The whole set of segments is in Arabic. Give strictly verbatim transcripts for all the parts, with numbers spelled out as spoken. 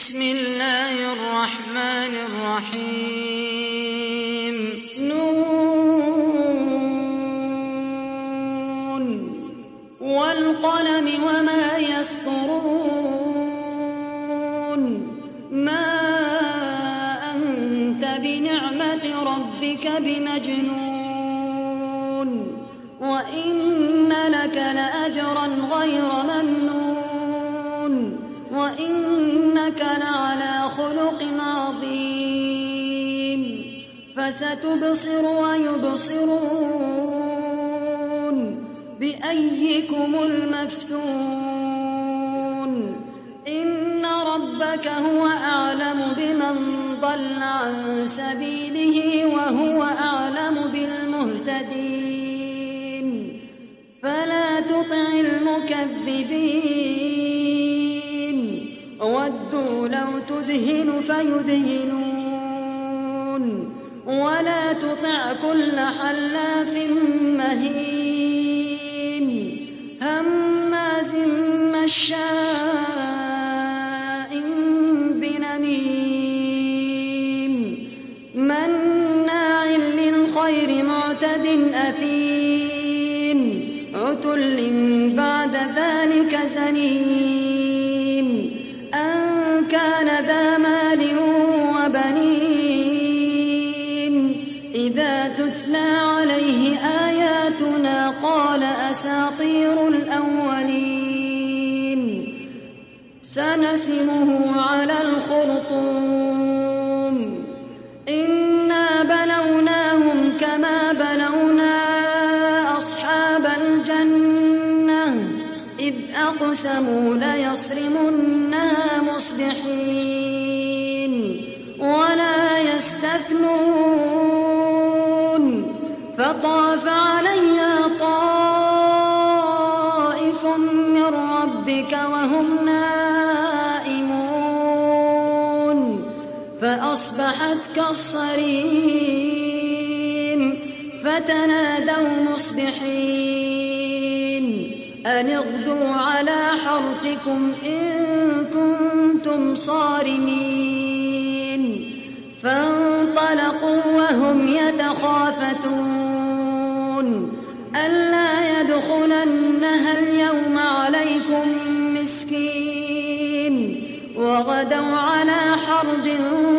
بسم الله الرحمن الرحيم نون والقلم وما يسطرون ما أنت بنعمة ربك بمجنون وإن لك لأجرا غير ممنون وإنك لعلى خلق عظيم فستبصر ويبصرون بأيكم المفتون إن ربك هو أعلم بمن ضل عن سبيله وهو أعلم بالمهتدين فلا تطع المكذبين ودوا لو تدهن فيدهنون ولا تطع كل حلاف مهين هماز مشاء بنميم مناع للخير معتد أثيم عتل بعد ذلك زنيم أن كان ذا مال وبنين إذا تتلى عليه آياتنا قال أساطير الأولين سنسمه على الخرطوم إنا بلوناهم كما بلونا أصحاب الجنة إذ أقسموا ليصرمنها مصبحين ولا يستثنون فطاف عليها طائف من ربك وهم نائمون فأصبحت كالصريم فتنادوا مصبحين أن اغدوا على حرثكم إن كنتم صارمين فانطلقوا وهم يتخافتون ألا يدخلنها اليوم عليكم مسكين وغدوا على حرد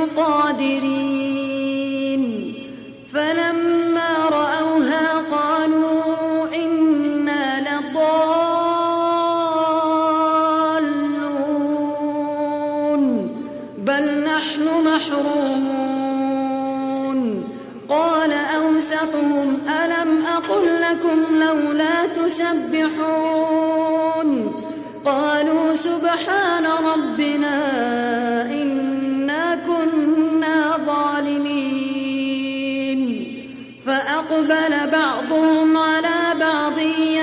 قادرين فلما رأوها قالوا إنا لضالون بل نحن محرومون قال أوسطهم ألم أقل لكم لولا تسبحون قالوا سبحان ربنا إنا كنا ظالمين فأقبل بعضهم على بعض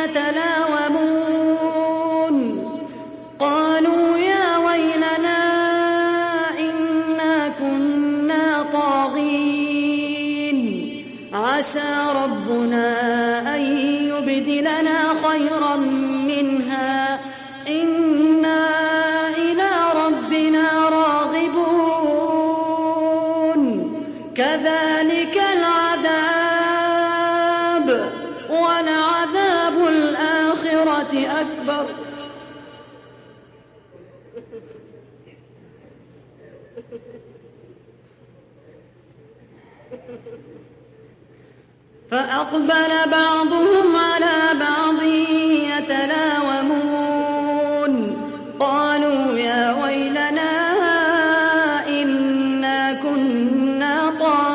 يتلاومون قالوا يا ويلنا إنا كنا طاغين عسى ربنا أن يبدلنا خيرا منها إنا إلى ربنا راغبون كذلك العذاب ولعذاب الآخرة أكبر فأقبل بعضهم على بعض يتلاومون قالوا يا ويلنا إنا كنا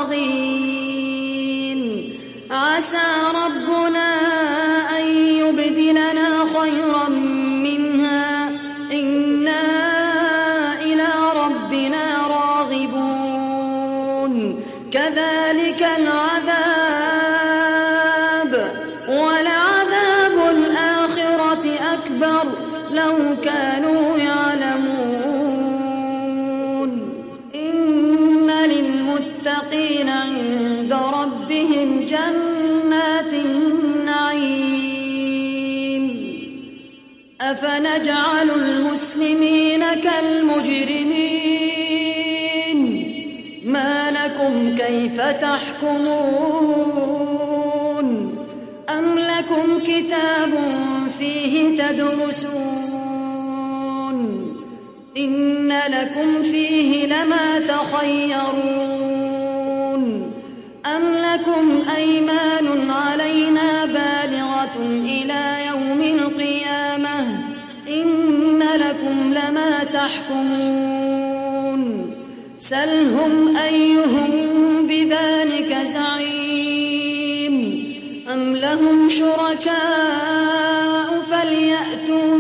طاغين عسى ربنا أن يبدلنا خيرا منها إنا إلى ربنا راغبون كذلك العذاب ولعذاب الآخرة أكبر لو كانوا يعلمون إن للمتقين عند ربهم جنات النعيم أفنجعل المسلمين كالمجرمين لكم كيف تحكمون أم لكم كتاب فيه تدرسون إن لكم فيه لما تخيرون أم لكم أيمان علينا بالغة إلى يوم القيامة إن لكم لما تحكمون سلهم أيهم بذلك زعيم أم لهم شركاء فليأتوا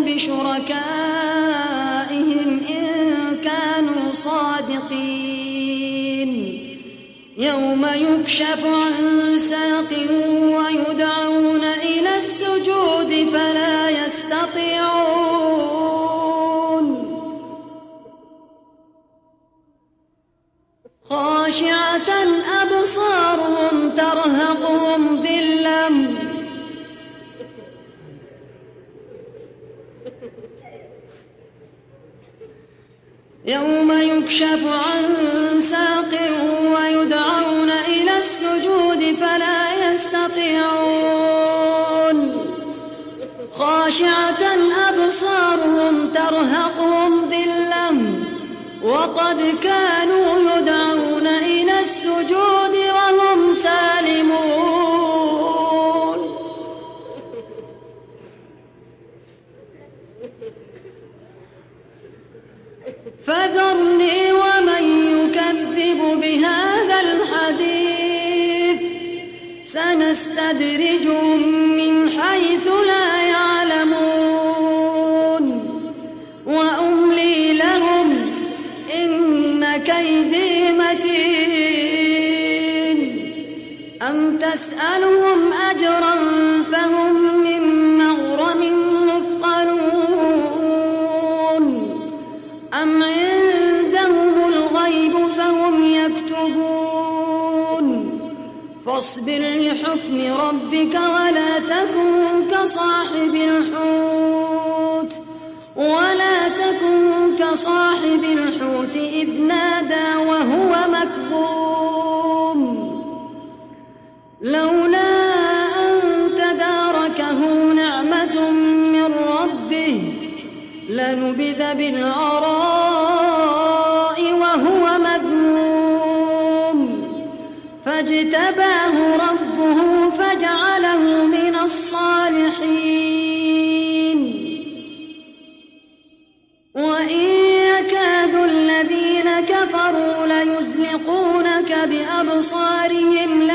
بشركائهم إن كانوا صادقين يوم يكشف عن ساق ويدعون إلى السجود فلا يستطيعون خاشعة أبصارهم ترهقهم ذلة يوم يكشف عن ساق ويدعون إلى السجود فلا يستطيعون خاشعة أبصارهم ترهقهم ذلة وقد كانوا يدعون إلى السجود وهم سالمون فذرني ومن يكذب بهذا الحديث سنستدرجهم من حيث لا يعلمون وأملي لهم إن كيدي متين أم تسألهم أجرا فهم من مغرم مثقلون أم عندهم الغيب فهم يكتبون فاصبر لحكم ربك ولا تكن كصاحب الحوت ولا تكن كصاحب الحوت إذ نادى وهو مكظوم لولا أن تداركه نعمة من ربه لنبذ بالعراء وهو مذموم فاجتباه ربه فجعله من الصالحين وإن يكاد الذين كفروا ليزلقونك بأبصارهم